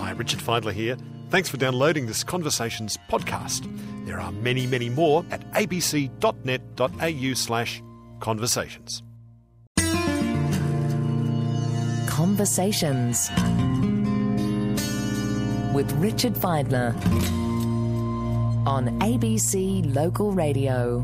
Hi, Richard Feidler here. Thanks for downloading this Conversations podcast. There are many, many more at abc.net.au/conversations. Conversations with Richard Feidler on ABC Local Radio.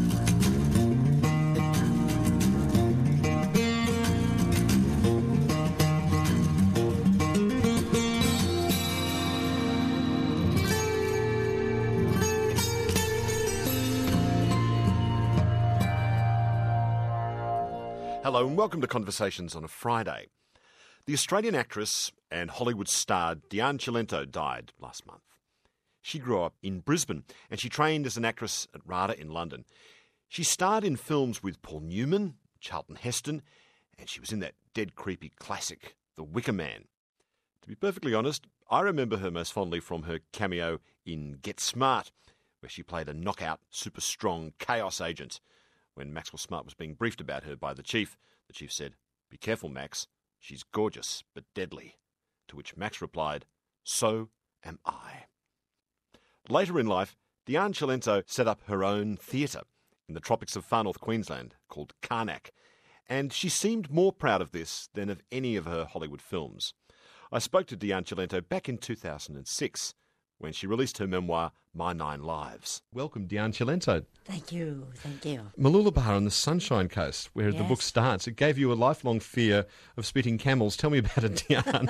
Hello and welcome to Conversations on a Friday. The Australian actress and Hollywood star Diane Cilento died last month. She grew up in Brisbane and she trained as an actress at RADA in London. She starred in films with Paul Newman, Charlton Heston, and she was in that dead creepy classic, The Wicker Man. To be perfectly honest, I remember her most fondly from her cameo in Get Smart, where she played a knockout, super strong chaos agent. When Maxwell Smart was being briefed about her by the chief said, "Be careful, Max. She's gorgeous, but deadly." To which Max replied, "So am I." Later in life, Diane Cilento set up her own theatre in the tropics of far north Queensland called Karnak, and she seemed more proud of this than of any of her Hollywood films. I spoke to Diane Cilento back in 2006 when she released her memoir, My Nine Lives. Welcome, Diane Cilento. Thank you. Mooloolaba on the Sunshine Coast, where the book starts. It gave you a lifelong fear of spitting camels. Tell me about it, Diane.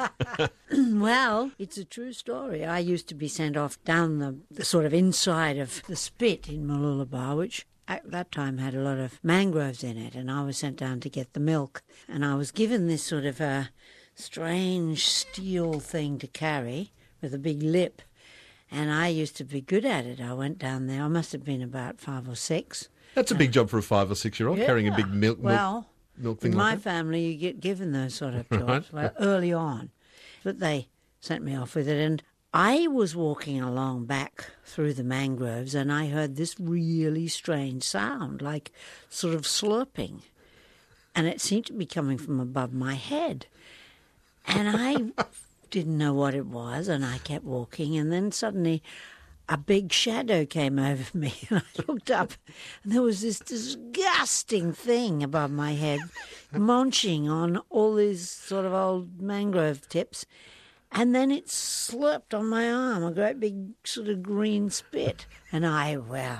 Well, it's a true story. I used to be sent off down the sort of inside of the spit in Mooloolaba, which at that time had a lot of mangroves in it, and I was sent down to get the milk. And I was given this sort of a strange steel thing to carry with a big lip. And I used to be good at it. I went down there. I must have been about 5 or 6. That's a big job for a 5 or 6 year old, carrying a big milk thing in my like that. family, you get given those sort of jobs early on. But they sent me off with it. And I was walking along back through the mangroves and I heard this really strange sound, like sort of slurping. And it seemed to be coming from above my head. And I didn't know what it was, and I kept walking, and then suddenly a big shadow came over me, and I looked up, and there was this disgusting thing above my head, munching on all these sort of old mangrove tips, and then it slurped on my arm, a great big sort of green spit, and I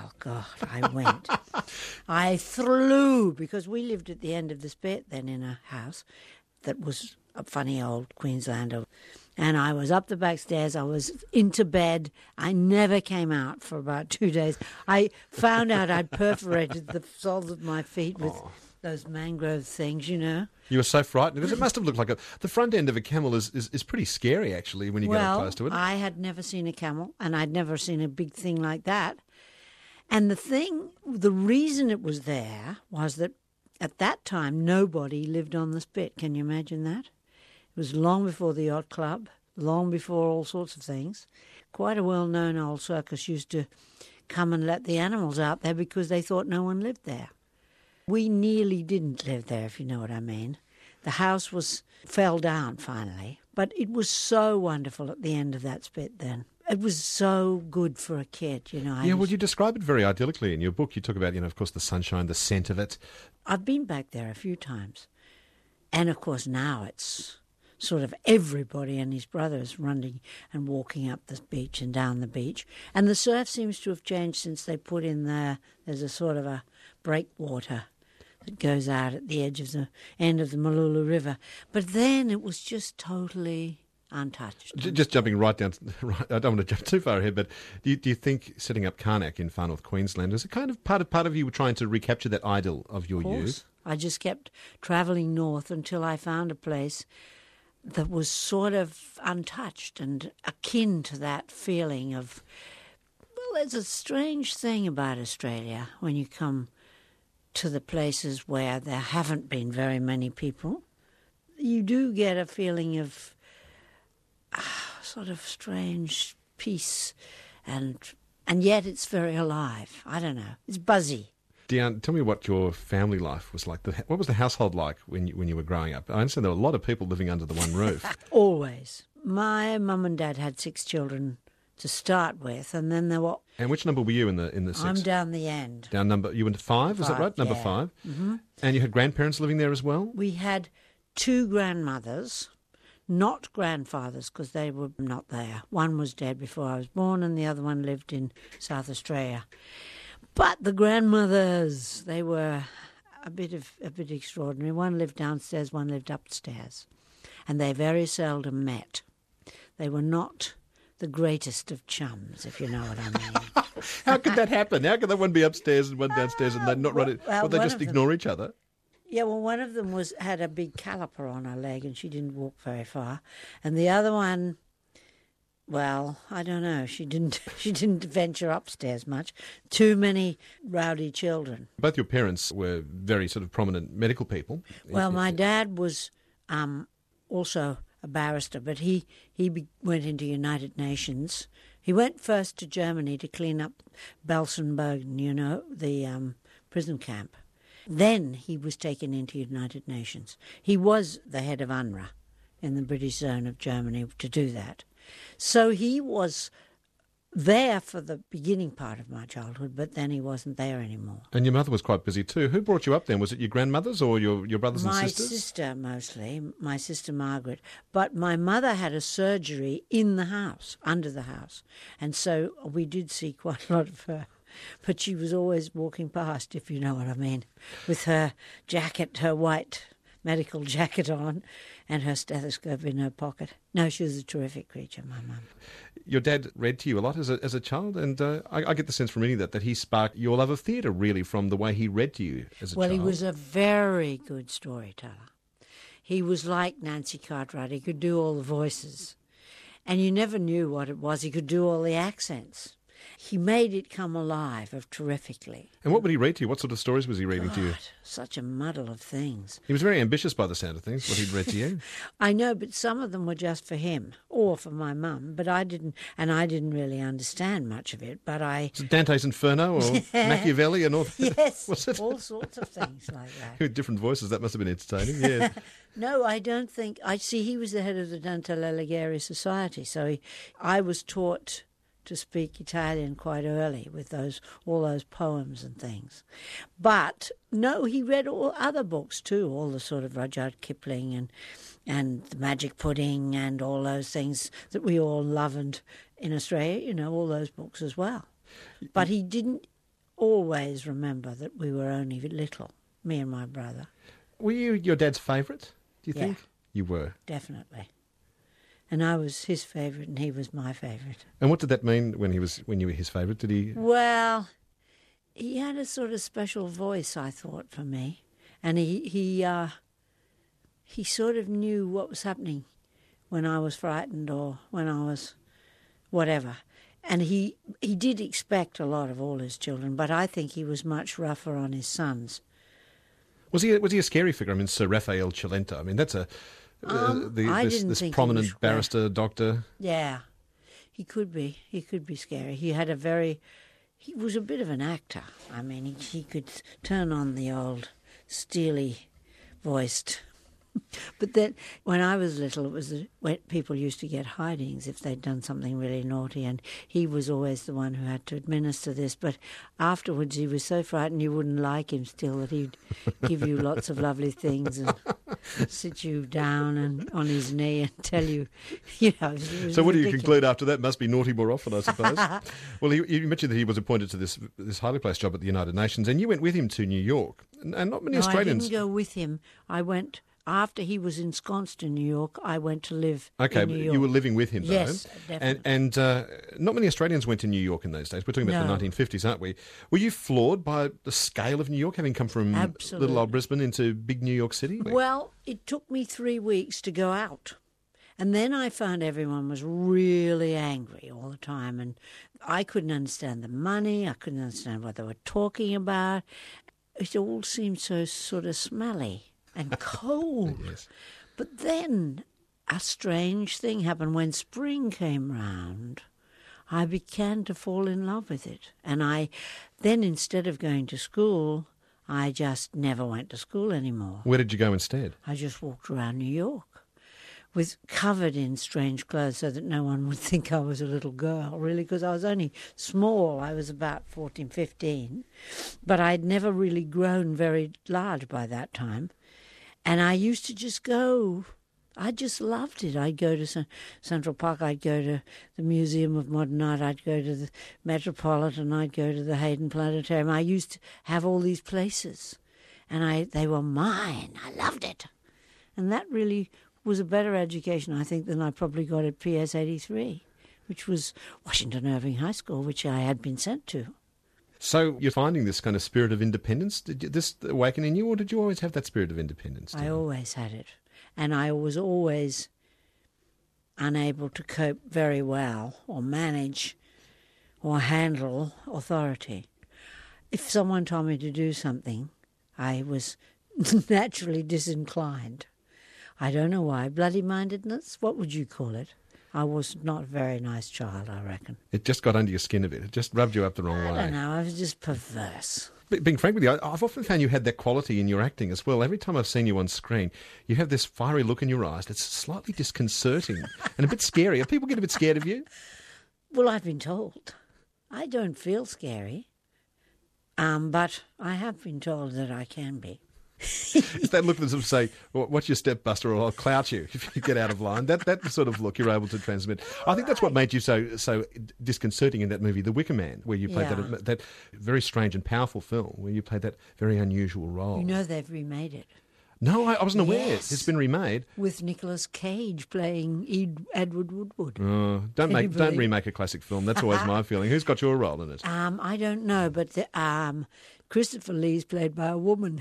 went. I flew, because we lived at the end of the spit then in a house that was a funny old Queenslander. And I was up the back stairs. I was into bed. I never came out for about 2 days. I found out I'd perforated the soles of my feet with those mangrove things, you know. You were so frightened because it must have looked like the front end of a camel is pretty scary, actually, when you get up close to it. Well, I had never seen a camel, and I'd never seen a big thing like that. And the reason it was there was that at that time, nobody lived on the spit. Can you imagine that? It was long before the yacht club, long before all sorts of things. Quite a well-known old circus used to come and let the animals out there because they thought no one lived there. We nearly didn't live there, if you know what I mean. The house fell down finally, but it was so wonderful at the end of that spit then. It was so good for a kid, you know. Well, you describe it very idyllically in your book. You talk about, of course, the sunshine, the scent of it. I've been back there a few times. And, of course, now it's sort of everybody and his brothers running and walking up the beach and down the beach. And the surf seems to have changed since they put in there's a sort of a breakwater that goes out at the edge of the end of the Mooloolah River. But then it was just totally untouched. Just jumping right down, I don't want to jump too far ahead, but do you think setting up Karnak in far north Queensland is a kind of part of you trying to recapture that idyll of your youth? I just kept travelling north until I found a place that was sort of untouched and akin to that feeling of, well, there's a strange thing about Australia when you come to the places where there haven't been very many people. You do get a feeling of sort of strange peace, and yet it's very alive. I don't know. It's buzzy. Diane, tell me what your family life was like. What was the household like when you were growing up? I understand there were a lot of people living under the one roof. Always. My mum and dad had 6 children to start with, and then there were... And which number were you in the 6? I'm down the end. You went to 5, is that right? Number 5? Mm-hmm. And you had grandparents living there as well? We had 2 grandmothers, not grandfathers, because they were not there. One was dead before I was born, and the other one lived in South Australia. But the grandmothers, they were a bit extraordinary. One lived downstairs, one lived upstairs, and they very seldom met. They were not the greatest of chums, if you know what I mean. How could that happen? How could that one be upstairs and one downstairs and they'd not run it? Well, Would they just ignore each other? Yeah, well, one of them had a big caliper on her leg and she didn't walk very far. And the other one, well, I don't know. She didn't venture upstairs much. Too many rowdy children. Both your parents were very sort of prominent medical people. Well, my dad was also a barrister, but he went into United Nations. He went first to Germany to clean up Belsenbergen, the prison camp. Then he was taken into United Nations. He was the head of UNRWA in the British zone of Germany to do that. So he was there for the beginning part of my childhood, but then he wasn't there anymore. And your mother was quite busy too. Who brought you up then? Was it your grandmothers or your brothers and sisters? My sister mostly, my sister Margaret. But my mother had a surgery in the house, under the house. And so we did see quite a lot of her. But she was always walking past, if you know what I mean, with her jacket, her white medical jacket on, and her stethoscope in her pocket. No, she was a terrific creature, my mum. Your dad read to you a lot as a child, and I get the sense from reading that he sparked your love of theatre, really, from the way he read to you as a child. Well, he was a very good storyteller. He was like Nancy Cartwright. He could do all the voices, and you never knew what it was. He could do all the accents. He made it come alive terrifically. And what would he read to you? What sort of stories was he reading to you? Such a muddle of things. He was very ambitious by the sound of things, what he'd read to you. I know, but some of them were just for him or for my mum, but I didn't really understand much of it, but I... Was it Dante's Inferno or Machiavelli and all that? Yes, was it? all sorts of things like that. With different voices, that must have been entertaining, yes. No, I don't think... he was the head of the Dante Alighieri Society, so I was taught to speak Italian quite early with all those poems and things. But no, he read all other books too, all the sort of Rudyard Kipling and the Magic Pudding and all those things that we all love, and in Australia, all those books as well. But he didn't always remember that we were only little, me and my brother. Were you your dad's favourite, do you think? You were? Definitely. And I was his favourite and he was my favourite. And what did that mean when you were his favourite? Did he... Well, he had a sort of special voice, I thought, for me. And he sort of knew what was happening when I was frightened or when I was whatever. And he did expect a lot of all his children, but I think he was much rougher on his sons. Was he a scary figure? I mean, Sir Raphael Cilento. I mean, that's this prominent barrister, doctor. Yeah, he could be. He could be scary. He was a bit of an actor. I mean, he could turn on the old steely voiced. But then, when I was little, it was when people used to get hidings if they'd done something really naughty, and he was always the one who had to administer this. But afterwards, he was so frightened you wouldn't like him still, that he'd give you lots of lovely things and sit you down and on his knee and tell you, So what do you conclude after that? Must be naughty more often, I suppose. Well, you mentioned that he was appointed to this highly placed job at the United Nations, and you went with him to New York. And not many Australians... I didn't go with him. I went... After he was ensconced in New York, I went to live in New York. Okay, but you were living with him, though. Yes, definitely. And not many Australians went to New York in those days. We're talking about the 1950s, aren't we? Were you floored by the scale of New York, having come from little old Brisbane into big New York City? Well, it took me 3 weeks to go out. And then I found everyone was really angry all the time. And I couldn't understand the money. I couldn't understand what they were talking about. It all seemed so sort of smelly and cold. Yes. But then a strange thing happened when spring came round. I began to fall in love with it. And then instead of going to school, I just never went to school anymore. Where did you go instead? I just walked around New York, covered in strange clothes so that no one would think I was a little girl, really, because I was only small. I was about 14, 15, but I'd never really grown very large by that time. And I used to just go. I just loved it. I'd go to Central Park, I'd go to the Museum of Modern Art, I'd go to the Metropolitan, I'd go to the Hayden Planetarium. I used to have all these places, and they were mine. I loved it. And that really was a better education, I think, than I probably got at PS 83, which was Washington Irving High School, which I had been sent to. So you're finding this kind of spirit of independence? Did this awaken in you, or did you always have that spirit of independence? I always had it. And I was always unable to cope very well or manage or handle authority. If someone told me to do something, I was naturally disinclined. I don't know why. Bloody-mindedness? What would you call it? I was not a very nice child, I reckon. It just got under your skin a bit. It just rubbed you up the wrong way. I don't know. I was just perverse. Being frank with you, I've often found you had that quality in your acting as well. Every time I've seen you on screen, you have this fiery look in your eyes that's slightly disconcerting and a bit scary. Have people get a bit scared of you? Well, I've been told. I don't feel scary, but I have been told that I can be. It's that look that sort of say, "What's your step, Buster, or I'll clout you if you get out of line." That sort of look you're able to transmit. I think that's what made you so disconcerting in that movie, The Wicker Man, where you played that very strange and powerful film, where you played that very unusual role. You know they've remade it. No, I wasn't aware. Yes. It's been remade. With Nicolas Cage playing Edward Woodward. Don't remake a classic film. That's always my feeling. Who's got your role in it? I don't know, but Christopher Lee's played by a woman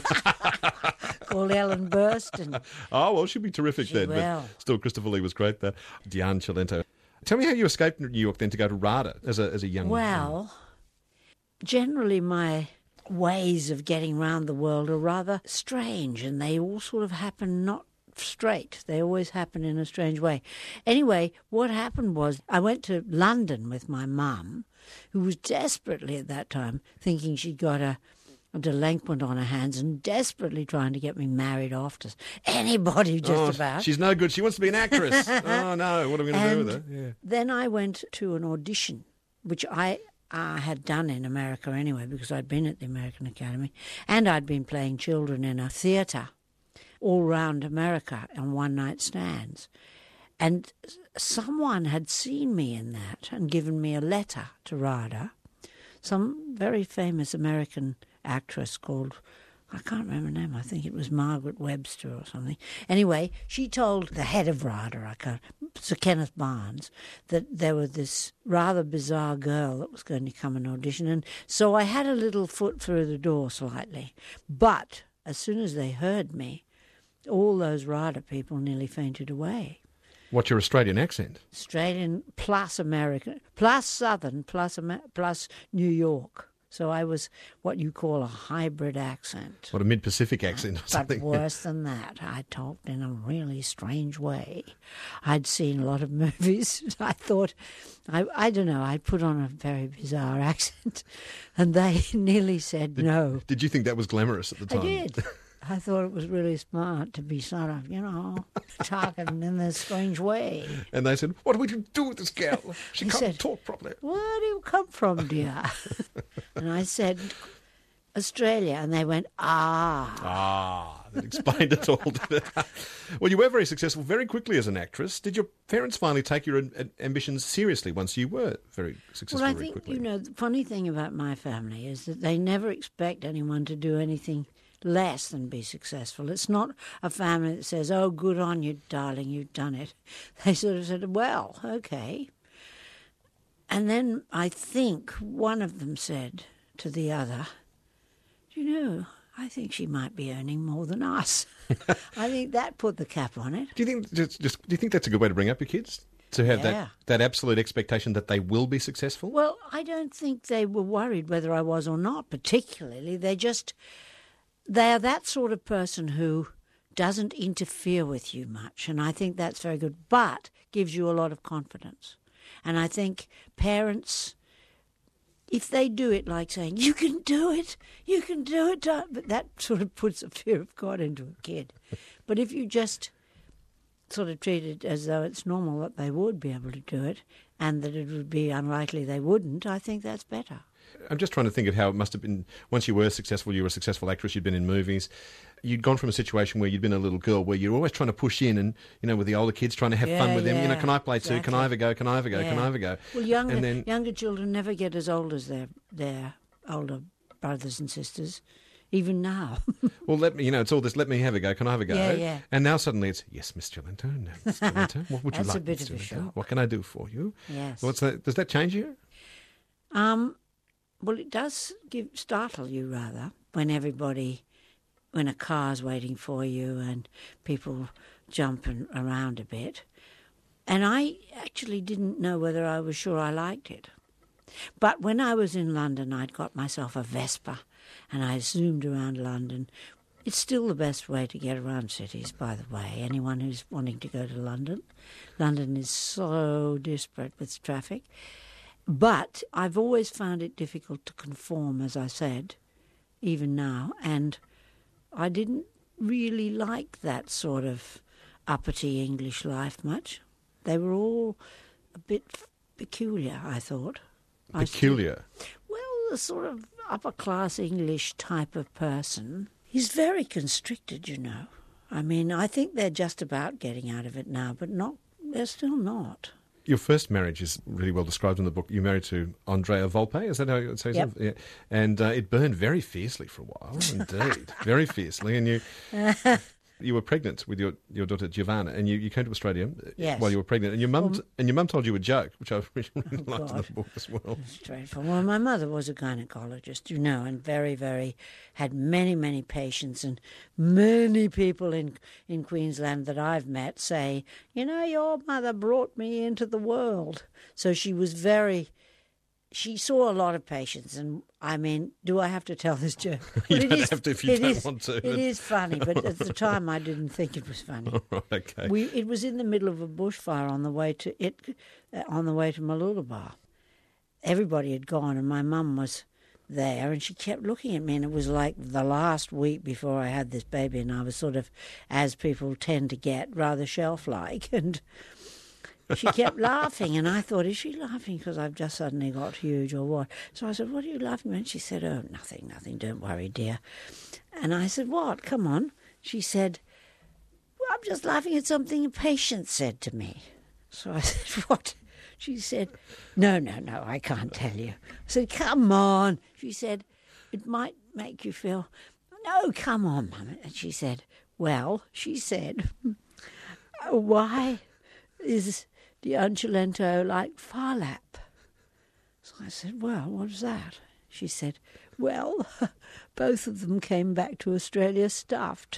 called Ellen Burstyn. Oh, well, she'd be terrific then. Well. But still, Christopher Lee was great there. Diane Cilento. Tell me how you escaped New York then to go to RADA as a young woman. Well, generally my ways of getting around the world are rather strange, and they all sort of happen not straight. They always happen in a strange way. Anyway, what happened was I went to London with my mum, who was desperately at that time thinking she'd got a delinquent on her hands and desperately trying to get me married off to anybody just about. She's no good. She wants to be an actress. Oh, no. What are we going to do with her? Yeah. Then I went to an audition, which I had done in America anyway, because I'd been at the American Academy, and I'd been playing children in a theatre all round America on one-night stands. And someone had seen me in that and given me a letter to RADA. Some very famous American actress called, I can't remember her name, I think it was Margaret Webster or something. Anyway, she told the head of RADA, Sir Kenneth Barnes, that there was this rather bizarre girl that was going to come and audition. And so I had a little foot through the door slightly. But as soon as they heard me, all those RADA people nearly fainted away. What's your Australian accent? Australian plus American, plus Southern, plus New York. So I was what you call a hybrid accent. What, a mid-Pacific accent or something? But worse than that, I talked in a really strange way. I'd seen a lot of movies. I thought, I don't know, I put on a very bizarre accent, and they nearly said no. Did you think that was glamorous at the time? I did. I thought it was really smart to be sort of, talking in this strange way. And they said, "What are we to do with this girl? She can't talk properly." "Where do you come from, dear?" And I said, "Australia." And they went, "Ah." That explained it all. Well, you were very successful very quickly as an actress. Did your parents finally take your ambitions seriously once you were very successful very quickly? Well, I think, the funny thing about my family is that they never expect anyone to do anything less than be successful. It's not a family that says, "Oh, good on you, darling, you've done it." They sort of said, "Well, okay." And then I think one of them said to the other, "I think she might be earning more than us." I think that put the cap on it. Do you think that's a good way to bring up your kids? To have that absolute expectation that they will be successful? Well, I don't think they were worried whether I was or not, particularly. They are that sort of person who doesn't interfere with you much, and I think that's very good, but gives you a lot of confidence. And I think parents, if they do it like saying, you can do it, but that sort of puts a fear of God into a kid. But if you just sort of treat it as though it's normal that they would be able to do it and that it would be unlikely they wouldn't, I think that's better. I'm just trying to think of how it must have been, once you were a successful actress, you'd been in movies, you'd gone from a situation where you'd been a little girl where you're always trying to push in and, with the older kids, trying to have fun with them. Can I play too? Can I have a go? Can I have a go? Can I have a go? Well, younger children never get as old as their older brothers and sisters, even now. Well, it's all this, let me have a go, can I have a go? Yeah. And now suddenly it's, yes, Miss Cilento, no, Miss Cilento, what would you That's like, a bit Miss of a Cilento? shock. What can I do for you? Yes. Does that change you? Well, it does startle you, rather, when a car's waiting for you and people jumping around a bit. And I actually didn't know whether I was sure I liked it. But when I was in London, I'd got myself a Vespa and I zoomed around London. It's still the best way to get around cities, by the way, anyone who's wanting to go to London. London is so disparate with traffic. But I've always found it difficult to conform, as I said, even now. And I didn't really like that sort of uppity English life much. They were all a bit peculiar, I thought. Peculiar? Well, the sort of upper-class English type of person is very constricted, I mean, I think they're just about getting out of it now, but they're still not. Your first marriage is really well described in the book. You married to Andrea Volpe, is that how you say it? Yep. Yeah. And it burned very fiercely for a while, indeed, very fiercely. And you were pregnant with your daughter Giovanna, and you came to Australia while you were pregnant. And your mum told you a joke, which I really liked in the book as well. Straightforward. Well, my mother was a gynecologist, and very, very, had many, many patients, and many people in Queensland that I've met say, your mother brought me into the world. So she was she saw a lot of patients, and I mean, do I have to tell this joke? You don't have to if you don't want to. It is funny, but at the time I didn't think it was funny. All right, okay. It was in the middle of a bushfire on the way to Mooloolaba. Everybody had gone, and my mum was there, and she kept looking at me, and it was like the last week before I had this baby, and I was sort of, as people tend to get, rather shelf-like, and she kept laughing, and I thought, is she laughing because I've just suddenly got huge or what? So I said, what are you laughing at? And she said, oh, nothing, don't worry, dear. And I said, what? Come on. She said, well, I'm just laughing at something a patient said to me. So I said, what? She said, no, I can't tell you. I said, come on. She said, it might make you feel, no, come on, Mum. And she said, why is Diane Cilento like Phar Lap? So I said, well, what's that? She said, well, both of them came back to Australia stuffed.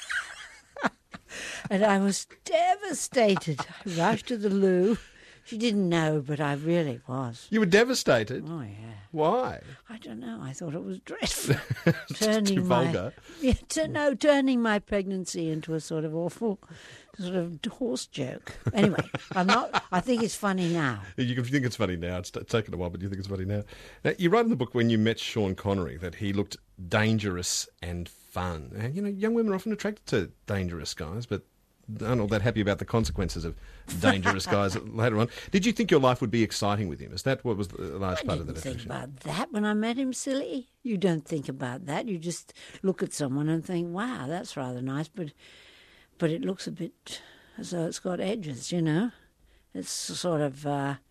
And I was devastated. I rushed to the loo. She didn't know, but I really was. You were devastated? Oh, yeah. Why? I don't know. I thought it was dreadful. Too vulgar. Turning my pregnancy into a sort of awful sort of horse joke. Anyway, I think it's funny now. You think it's funny now. It's taken a while, but you think it's funny now. Now, you write in the book when you met Sean Connery that he looked dangerous and fun. And, young women are often attracted to dangerous guys, but aren't all that happy about the consequences of dangerous guys later on. Did you think your life would be exciting with him? Is that what was the large part of the decision? I decision? didn't think about that when I met him, silly. You don't think about that. You just look at someone and think, wow, that's rather nice, but it looks a bit as though it's got edges, It's sort of,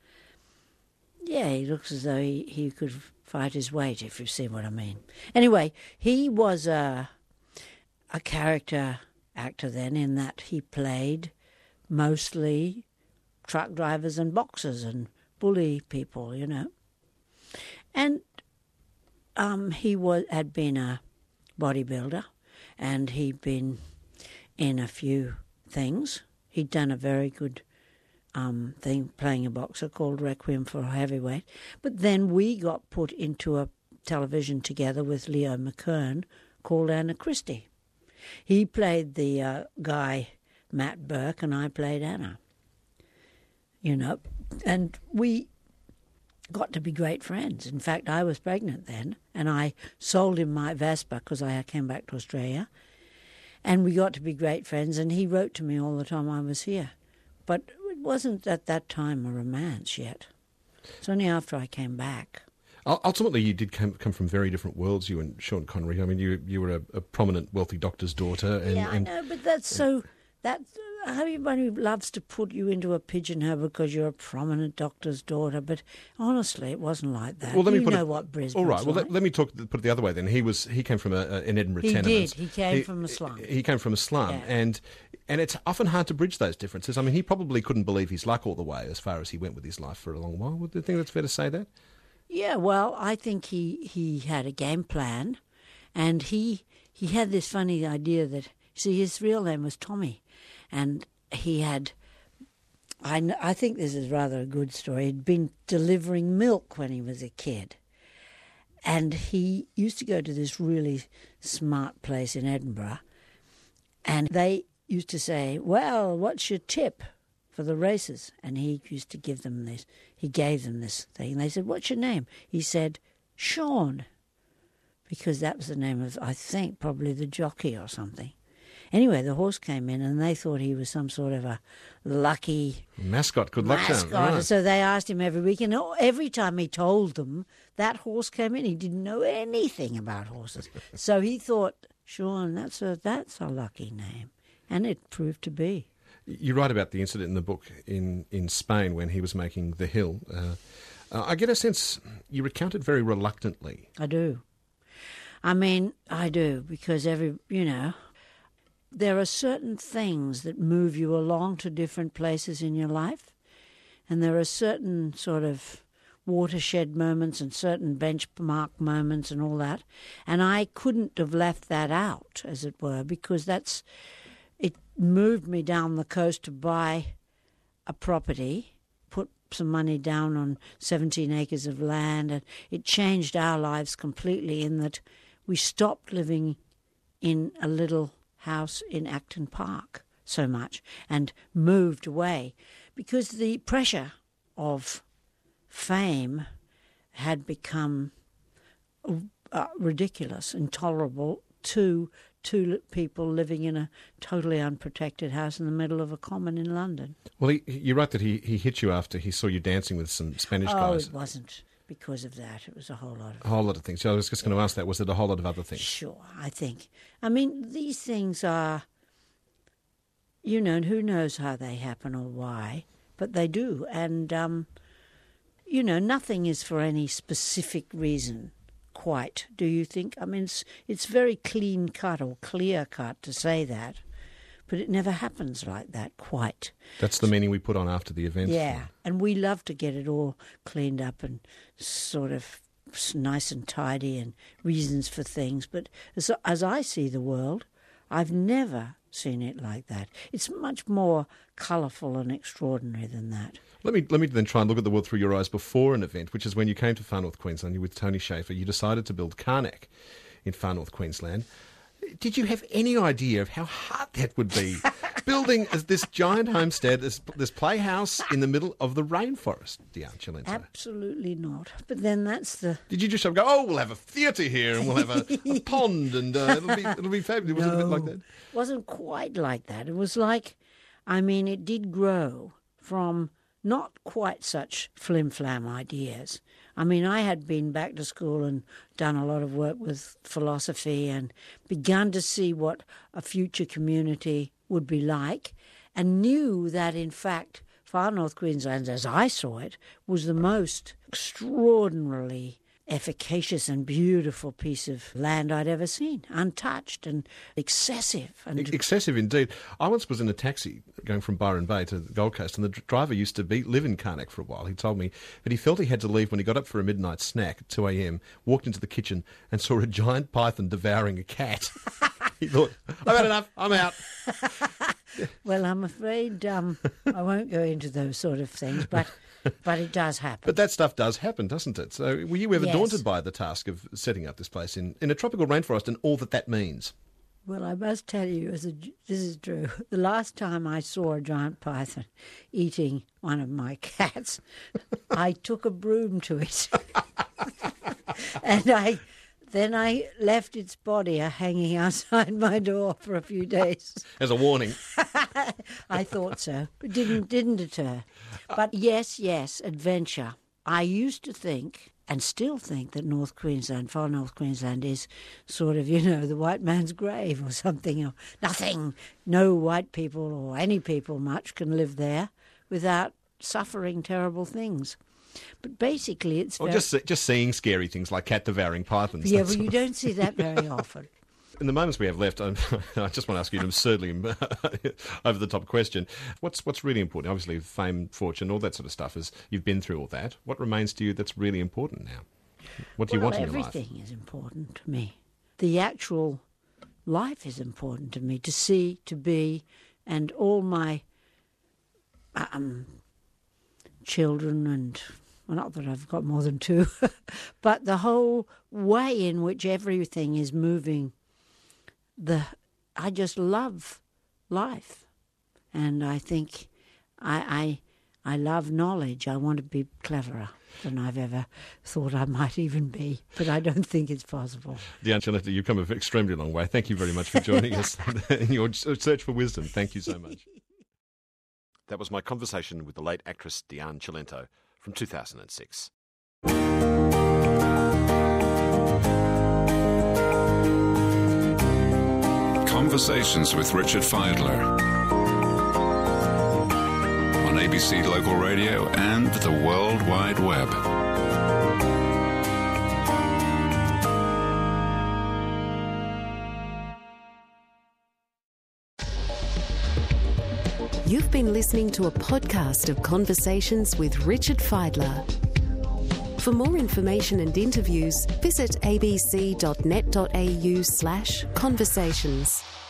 he looks as though he could fight his weight, if you see what I mean. Anyway, he was a character actor then, in that he played mostly truck drivers and boxers and bully people, And he had been a bodybuilder, and he'd been in a few things. He'd done a very good thing playing a boxer called Requiem for a Heavyweight. But then we got put into a television together with Leo McKern called Anna Christie. He played the guy, Matt Burke, and I played Anna. you know, and we got to be great friends. In fact, I was pregnant then, and I sold him my Vespa because I came back to Australia, and we got to be great friends, and he wrote to me all the time I was here. But it wasn't at that time a romance yet. It's only after I came back. Ultimately, you did come from very different worlds, you and Sean Connery. I mean, you were a prominent, wealthy doctor's daughter. I know, but that's so... Everybody loves to put you into a pigeonhole because you're a prominent doctor's daughter, but honestly, it wasn't like that. Well, let me you put know it, what Brisbane's all right. Well, like. let me put it the other way. Then he came from an Edinburgh tenement. He did. He came from a slum. He came from a slum, Yeah. and it's often hard to bridge those differences. I mean, he probably couldn't believe his luck all the way as far as he went with his life for a long while. Would you think that's fair to say that? Yeah, well, I think he had a game plan, and he had this funny idea that, see, his real name was Tommy, and he had, I think this is rather a good story, he'd been delivering milk when he was a kid, and he used to go to this really smart place in Edinburgh, and they used to say, well, what's your tip for the races? And he used to give them this. He gave them this thing. They said, what's your name? He said, Sean, because that was the name of, I think, probably the jockey or something. Anyway, the horse came in and they thought he was some sort of a lucky Mascot, good luck charm. mascot. Right. So they asked him every week, and every time he told them that horse came in, he didn't know anything about horses. So he thought, Sean, that's a lucky name. And it proved to be. You write about the incident in the book in Spain when he was making The Hill. I get a sense you recounted very reluctantly. I do. I mean, I do, because there are certain things that move you along to different places in your life, and there are certain sort of watershed moments and certain benchmark moments and all that, and I couldn't have left that out, as it were, because it moved me down the coast to buy a property, put some money down on 17 acres of land, and it changed our lives completely in that we stopped living in a little house in Acton Park so much and moved away because the pressure of fame had become ridiculous, intolerable to people living in a totally unprotected house in the middle of a common in London. Well, you write that he hit you after he saw you dancing with some Spanish guys. Oh, it wasn't because of that. It was a whole lot of... A whole lot of things. So I was just going to ask that. Was it a whole lot of other things? Sure, I think. I mean, these things are, and who knows how they happen or why, but they do. And, nothing is for any specific reason. Quite, do you think? I mean, it's very clean cut or clear cut to say that, but it never happens like that quite. That's the meaning we put on after the event. Yeah, and we love to get it all cleaned up and sort of nice and tidy and reasons for things. But as I see the world, I've never seen it like that. It's much more colourful and extraordinary than that. Let me then try and look at the world through your eyes before an event, which is when you came to Far North Queensland. You were with Tony Schaefer. You decided to build Karnak in Far North Queensland. Did you have any idea of how hard that would be? Building this giant homestead, this playhouse in the middle of the rainforest, Diane Cilento. Absolutely not. But then that's the... Did you just go, oh, we'll have a theatre here and we'll have a pond and it'll be fabulous? Was it a bit like that? It wasn't quite like that. It was like, it did grow from not quite such flim-flam ideas. I had been back to school and done a lot of work with philosophy and begun to see what a future community would be like and knew that, in fact, Far North Queensland, as I saw it, was the most extraordinarily efficacious and beautiful piece of land I'd ever seen, untouched and excessive. Excessive indeed. I once was in a taxi going from Byron Bay to the Gold Coast, and the driver used to live in Karnak for a while. He told me that he felt he had to leave when he got up for a midnight snack at 2 a.m, walked into the kitchen and saw a giant python devouring a cat. He thought, I've had enough, I'm out. Well, I'm afraid I won't go into those sort of things, but it does happen. But that stuff does happen, doesn't it? So were you ever Yes. daunted by the task of setting up this place in a tropical rainforest and all that means? Well, I must tell you, this is true. The last time I saw a giant python eating one of my cats, I took a broom to it. And then I left its body hanging outside my door for a few days. As a warning. I thought so. It didn't deter. But yes, adventure. I used to think, and still think, that far North Queensland is sort of, the white man's grave or something. Or nothing, no white people or any people much can live there without suffering terrible things. But basically it's... Or just seeing scary things like cat-devouring pythons. Yeah, well, you don't see that very often. In the moments we have left, I just want to ask you an absurdly over-the-top question. What's really important? Obviously, fame, fortune, all that sort of stuff, you've been through all that. What remains to you that's really important now? What do you want in your life? Everything is important to me. The actual life is important to me, to see, to be, and all my children and... Well, not that I've got more than two, but the whole way in which everything is moving. I just love life, and I think I love knowledge. I want to be cleverer than I've ever thought I might even be, but I don't think it's possible. Diane Chilento, you've come an extremely long way. Thank you very much for joining us in your search for wisdom. Thank you so much. That was my conversation with the late actress Diane Chilento from 2006. Conversations with Richard Fidler on ABC Local Radio and the World Wide Web. You've been listening to a podcast of Conversations with Richard Fidler. For more information and interviews, visit abc.net.au/conversations.